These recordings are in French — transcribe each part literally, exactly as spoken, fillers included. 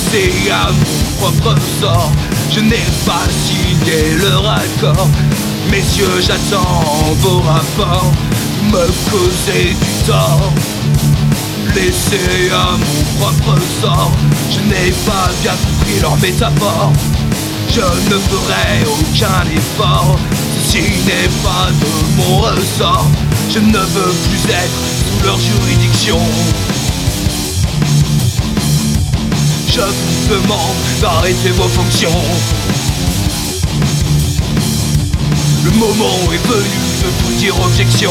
laissé à mon propre sort. Je n'ai pas signé leur accord. Messieurs, j'attends vos rapports. Me causer du tort, laissé à mon propre sort. Je n'ai pas bien compris leur métaphore. Je ne ferai aucun effort. Ceci n'est pas de mon ressort. Je ne veux plus être sous leur juridiction. Je vous demande d'arrêter vos fonctions. Le moment est venu de vous dire objection.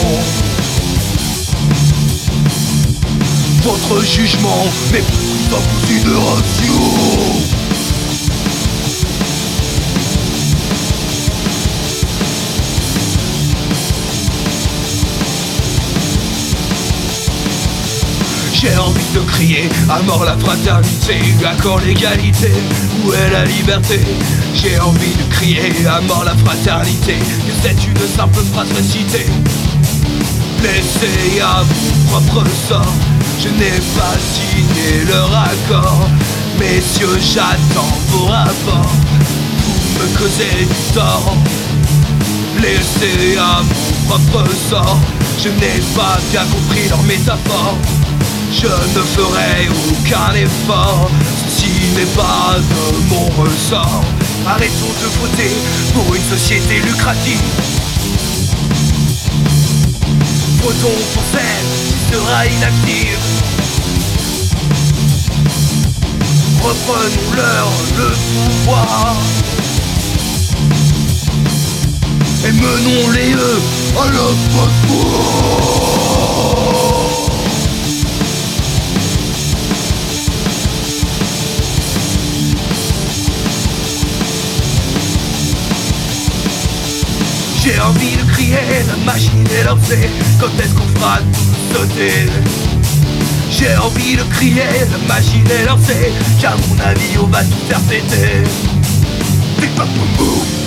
Votre jugement n'est plus en considération. J'ai envie de crier à mort la fraternité, à quand l'égalité, où est la liberté? J'ai envie de crier à mort la fraternité, que c'est une simple phrase récitée. Laissez à mon propre sort, je n'ai pas signé leur accord. Messieurs, j'attends vos rapports, vous me causez du tort. Laissez à mon propre sort, je n'ai pas bien compris leur métaphore. Je ne ferai aucun effort, ceci n'est pas de mon ressort. Arrêtons de voter pour une société lucrative. Votons pour celle qui sera inactive. Reprenons-leur le pouvoir et menons-les eux à l'abattoir. J'ai envie de crier, la machine est lancée, quand est-ce qu'on fera tout sauter? J'ai envie de crier, la machine est lancée, qu'à mon avis on va tout faire péter. Big Bang Boom Boom.